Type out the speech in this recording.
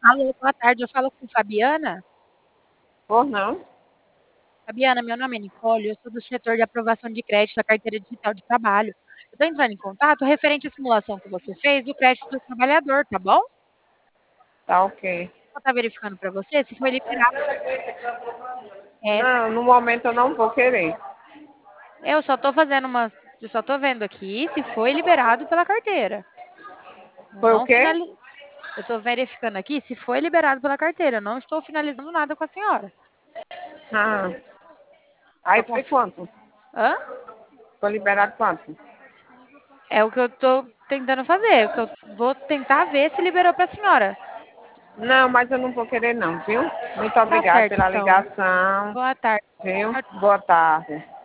Alô, boa tarde, eu falo com Fabiana. Por não? Fabiana, meu nome é Nicole, eu sou do setor de aprovação de crédito da carteira digital de trabalho. Eu estou entrando em contato referente à simulação que você fez do crédito do trabalhador, tá bom? Tá ok. Vou estar verificando para você se foi liberado. É, Não, no momento eu não vou querer. eu só estou eu só estou vendo aqui se foi liberado pela carteira. Eu Foi o não quê? finali... Eu estou verificando aqui se foi liberado pela carteira. Eu não estou finalizando nada com a senhora. Ah, Só aí foi conf... quanto? Hã? Foi liberado quanto? É o que eu estou tentando fazer, o que eu vou tentar ver se liberou para a senhora. Não, mas eu não vou querer não, viu? Muito Tá obrigada certo, pela então. ligação, Boa tarde. viu? Tchau, Boa tarde.